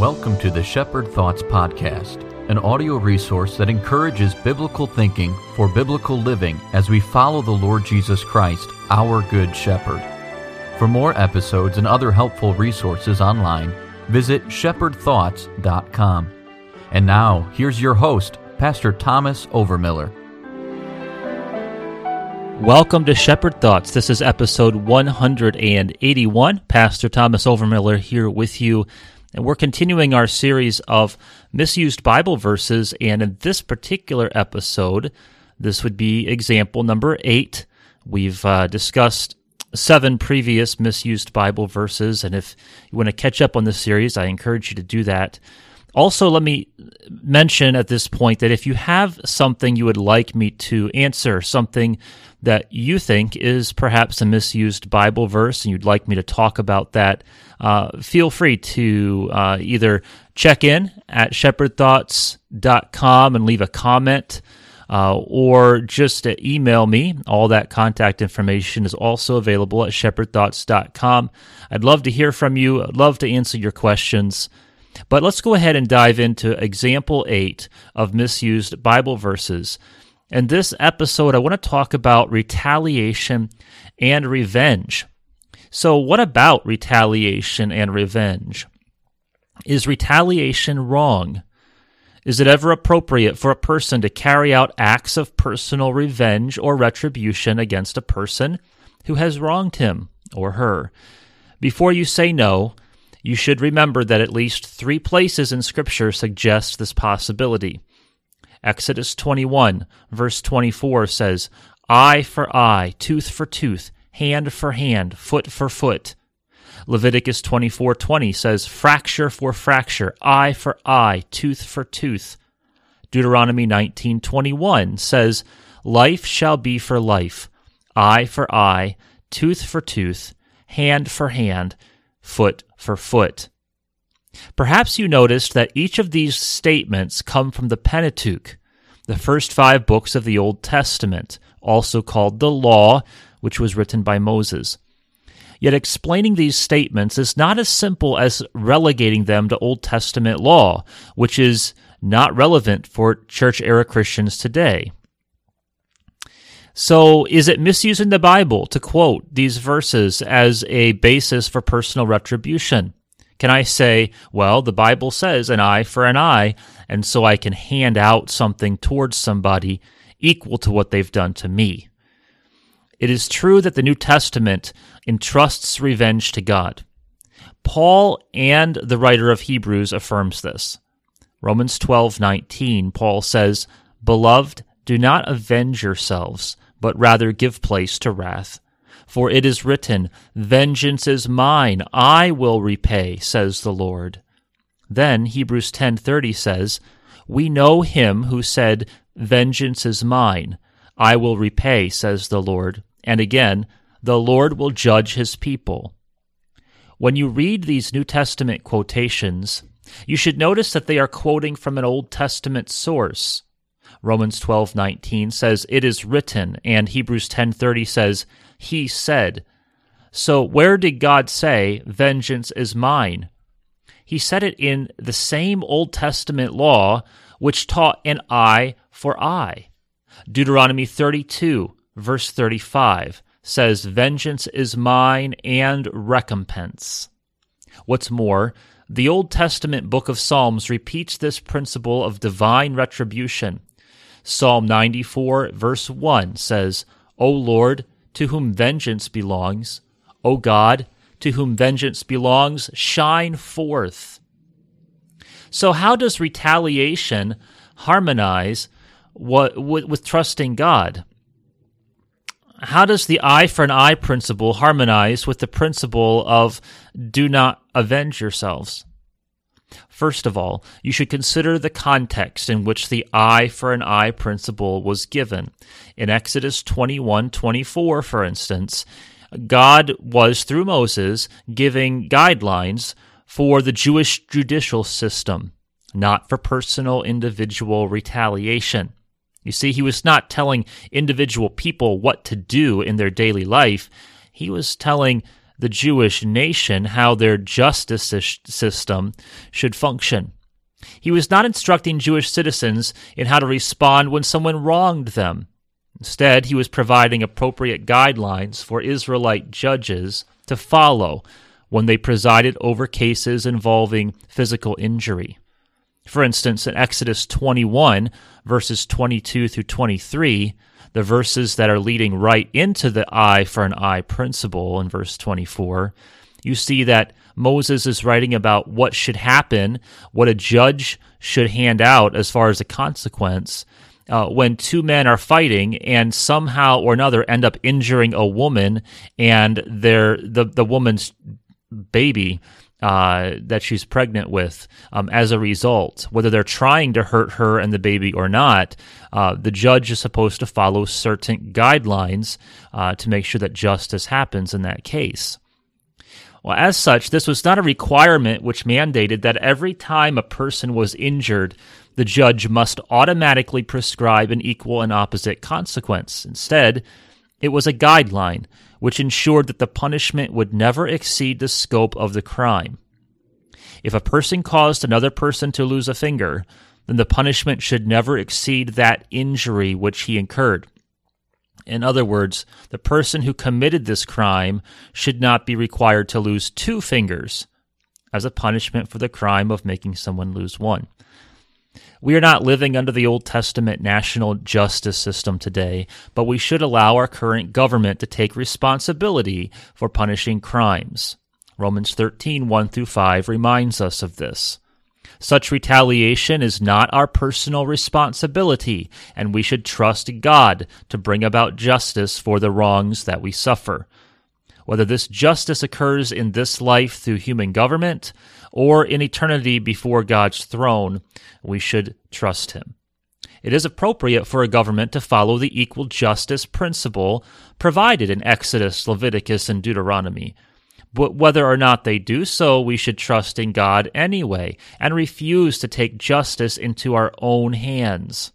Welcome to the Shepherd Thoughts Podcast, an audio resource that encourages biblical thinking for biblical living as we follow the Lord Jesus Christ, our Good Shepherd. For more episodes and other helpful resources online, visit shepherdthoughts.com. And now, here's your host, Pastor Thomas Overmiller. Welcome to Shepherd Thoughts. This is episode 181. Pastor Thomas Overmiller here with you. And we're continuing our series of misused Bible verses, and in this particular episode, this would be example number 8. We've discussed 7 previous misused Bible verses, and if you want to catch up on this series, I encourage you to do that. Also, let me mention at this point that if you have something you would like me to answer, something that you think is perhaps a misused Bible verse and you'd like me to talk about that, feel free to either check in at shepherdthoughts.com and leave a comment, or just email me. All that contact information is also available at shepherdthoughts.com. I'd love to hear from you. I'd love to answer your questions. But let's go ahead and dive into example 8 of misused Bible verses. In this episode, I want to talk about retaliation and revenge. So what about retaliation and revenge? Is retaliation wrong? Is it ever appropriate for a person to carry out acts of personal revenge or retribution against a person who has wronged him or her? Before you say no, you should remember that at least 3 places in Scripture suggest this possibility. Exodus 21, verse 24 says, "Eye for eye, tooth for tooth, hand for hand, foot for foot." Leviticus 24:20 says, "Fracture for fracture, eye for eye, tooth for tooth." Deuteronomy 19:21 says, "Life shall be for life, eye for eye, tooth for tooth, hand for hand, foot for foot." Perhaps you noticed that each of these statements come from the Pentateuch, the first 5 books of the Old Testament, also called the Law, which was written by Moses. Yet explaining these statements is not as simple as relegating them to Old Testament law, which is not relevant for church-era Christians today. So, is it misusing the Bible to quote these verses as a basis for personal retribution? Can I say, well, the Bible says an eye for an eye, and so I can hand out something towards somebody equal to what they've done to me? It is true that the New Testament entrusts revenge to God. Paul and the writer of Hebrews affirms this. Romans 12:19, Paul says, "Beloved, do not avenge yourselves, but rather give place to wrath. For it is written, 'Vengeance is mine, I will repay,' says the Lord." Then Hebrews 10:30 says, "We know him who said, 'Vengeance is mine, I will repay,' says the Lord." And again, "The Lord will judge his people." When you read these New Testament quotations, you should notice that they are quoting from an Old Testament source. Romans 12:19 says, "It is written," and Hebrews 10:30 says, "He said." So where did God say, "Vengeance is mine"? He said it in the same Old Testament law which taught an eye for eye. Deuteronomy 32, verse 35 says, "Vengeance is mine and recompense." What's more, the Old Testament book of Psalms repeats this principle of divine retribution. Psalm 94, verse 1 says, "O Lord, to whom vengeance belongs, O God, to whom vengeance belongs, shine forth." So how does retaliation harmonize with trusting God? How does the eye for an eye principle harmonize with the principle of do not avenge yourselves? First of all, you should consider the context in which the eye for an eye principle was given. In Exodus 21:24, for instance, God was, through Moses, giving guidelines for the Jewish judicial system, not for personal individual retaliation. You see, he was not telling individual people what to do in their daily life. He was telling the Jewish nation how their justice system should function. He was not instructing Jewish citizens in how to respond when someone wronged them. Instead, he was providing appropriate guidelines for Israelite judges to follow when they presided over cases involving physical injury. For instance, in Exodus 21, verses 22 through 23, the verses that are leading right into the eye for an eye principle in verse 24, you see that Moses is writing about what should happen, what a judge should hand out as far as a consequence, when two men are fighting and somehow or another end up injuring a woman and the woman's baby that she's pregnant with as a result. Whether they're trying to hurt her and the baby or not, the judge is supposed to follow certain guidelines to make sure that justice happens in that case. Well, as such, this was not a requirement which mandated that every time a person was injured, the judge must automatically prescribe an equal and opposite consequence. Instead, it was a guideline which ensured that the punishment would never exceed the scope of the crime. If a person caused another person to lose a finger, then the punishment should never exceed that injury which he incurred. In other words, the person who committed this crime should not be required to lose 2 fingers as a punishment for the crime of making someone lose 1. We are not living under the Old Testament national justice system today, but we should allow our current government to take responsibility for punishing crimes. Romans 13, 1 through 5 reminds us of this. Such retaliation is not our personal responsibility, and we should trust God to bring about justice for the wrongs that we suffer. Whether this justice occurs in this life through human government or in eternity before God's throne, we should trust Him. It is appropriate for a government to follow the equal justice principle provided in Exodus, Leviticus, and Deuteronomy. But whether or not they do so, we should trust in God anyway and refuse to take justice into our own hands.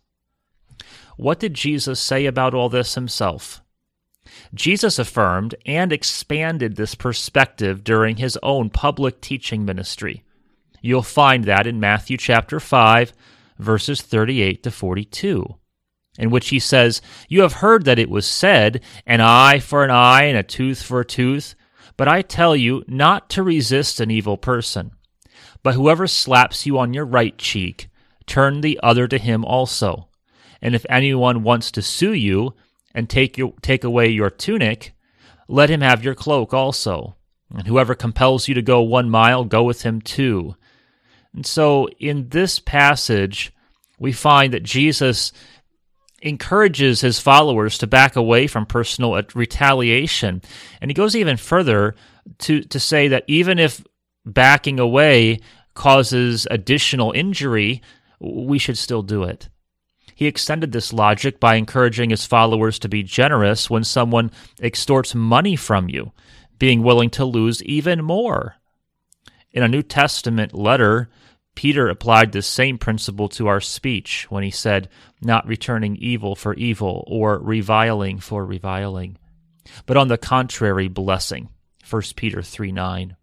What did Jesus say about all this himself? Jesus affirmed and expanded this perspective during his own public teaching ministry. You'll find that in Matthew chapter 5, verses 38 to 42, in which he says, "You have heard that it was said, an eye for an eye and a tooth for a tooth. But I tell you not to resist an evil person. But whoever slaps you on your right cheek, turn the other to him also. And if anyone wants to sue you and take away your tunic, let him have your cloak also. And whoever compels you to go 1 mile, go with him 2. And so in this passage, we find that Jesus encourages his followers to back away from personal retaliation. And he goes even further to say that even if backing away causes additional injury, we should still do it. He extended this logic by encouraging his followers to be generous when someone extorts money from you, being willing to lose even more. In a New Testament letter, Peter applied this same principle to our speech when he said, not returning evil for evil or reviling for reviling, but on the contrary, blessing. 1 Peter 3:9.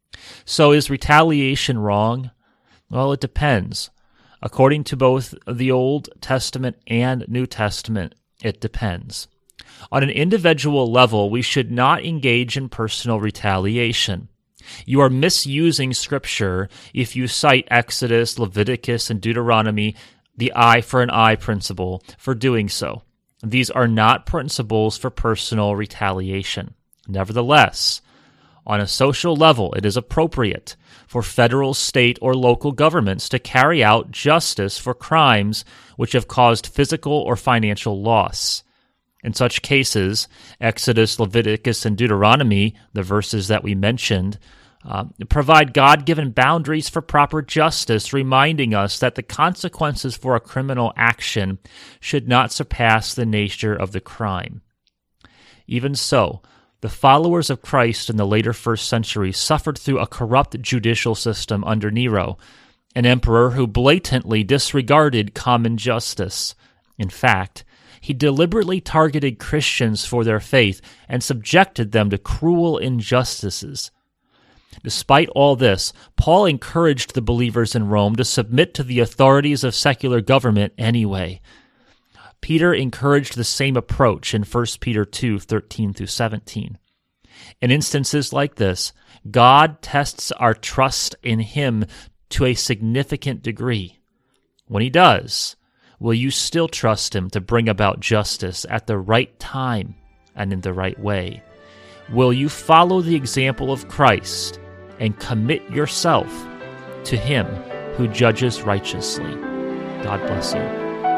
So is retaliation wrong? Well, it depends. According to both the Old Testament and New Testament, it depends. On an individual level, we should not engage in personal retaliation. You are misusing Scripture if you cite Exodus, Leviticus, and Deuteronomy, the eye for an eye principle, for doing so. These are not principles for personal retaliation. Nevertheless, on a social level, it is appropriate for federal, state, or local governments to carry out justice for crimes which have caused physical or financial loss. In such cases, Exodus, Leviticus, and Deuteronomy, the verses that we mentioned, provide God-given boundaries for proper justice, reminding us that the consequences for a criminal action should not surpass the nature of the crime. Even so, the followers of Christ in the later 1st century suffered through a corrupt judicial system under Nero, an emperor who blatantly disregarded common justice. In fact, he deliberately targeted Christians for their faith and subjected them to cruel injustices. Despite all this, Paul encouraged the believers in Rome to submit to the authorities of secular government anyway. Peter encouraged the same approach in 1 Peter 2:13-17. In instances like this, God tests our trust in Him to a significant degree. When He does, will you still trust Him to bring about justice at the right time and in the right way? Will you follow the example of Christ and commit yourself to Him who judges righteously? God bless you.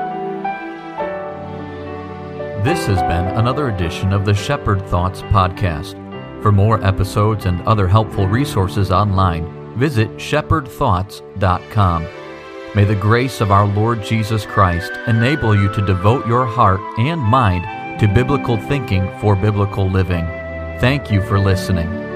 This has been another edition of the Shepherd Thoughts Podcast. For more episodes and other helpful resources online, visit shepherdthoughts.com. May the grace of our Lord Jesus Christ enable you to devote your heart and mind to biblical thinking for biblical living. Thank you for listening.